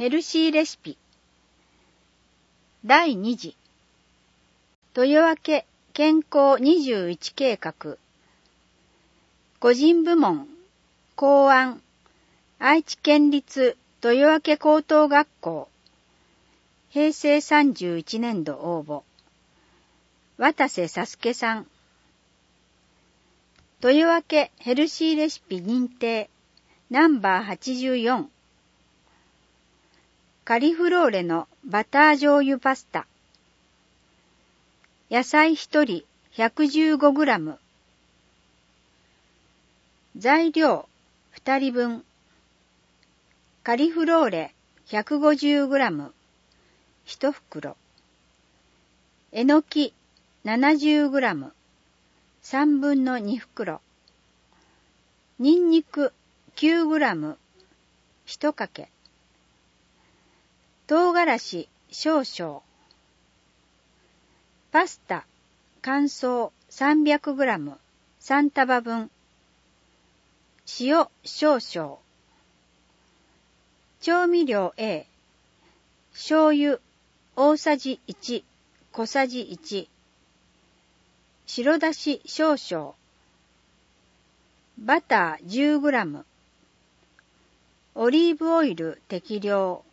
ヘルシーレシピ第2次豊分健康21計画個人部門考案愛知県立豊分高等学校平成31年度応募渡瀬佐助さん豊分ヘルシーレシピ認定ナンバー84カリフローレのバター醤油パスタ野菜1人 115g 材料2人分カリフローレ 150g 1袋えのき 70g 3分の2袋にんにく 9g 1かけ唐辛子少々パスタ乾燥 300g 3束分塩少々調味料 A 醤油大さじ1小さじ1白だし少々バター 10g オリーブオイル適量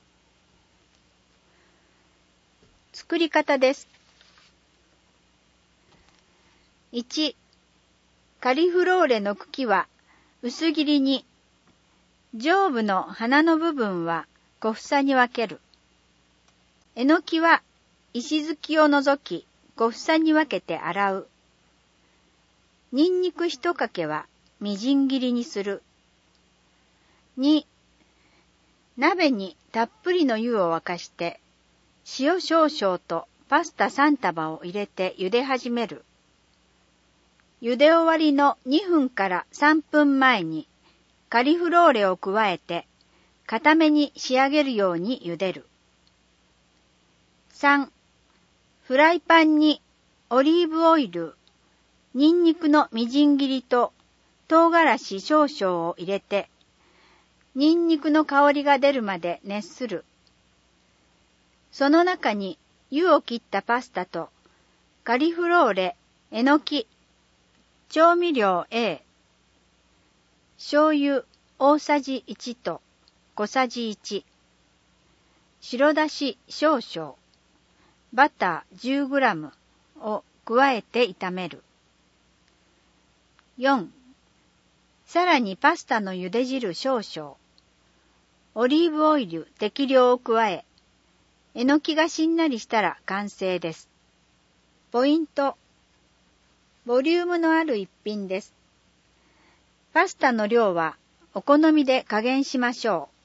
作り方です。1. カリフローレの茎は薄切りに、上部の花の部分は小房に分ける。えのきは石突きを除き小房に分けて洗う。にんにく1かけはみじん切りにする。2. 鍋にたっぷりの湯を沸かして塩少々とパスタ3束を入れて茹で始める。茹で終わりの2分から3分前にカリフローレを加えて固めに仕上げるように茹でる。3. フライパンにオリーブオイル、にんにくのみじん切りと唐辛子少々を入れてにんにくの香りが出るまで熱する。その中に湯を切ったパスタとカリフローレ、えのき、調味料 A、醤油大さじ1と小さじ1、白だし少々、バター 10g を加えて炒める。4. さらにパスタの茹で汁少々、オリーブオイル適量を加え、えのきがしんなりしたら完成です。ポイント。ボリュームのある一品です。パスタの量はお好みで加減しましょ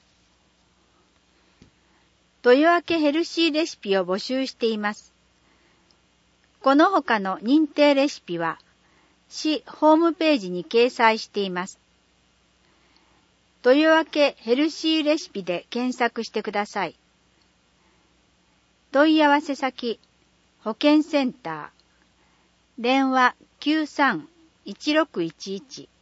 う。豊分ヘルシーレシピを募集しています。この他の認定レシピは市ホームページに掲載しています。豊分ヘルシーレシピで検索してください。問い合わせ先、保健センター、電話 93-1611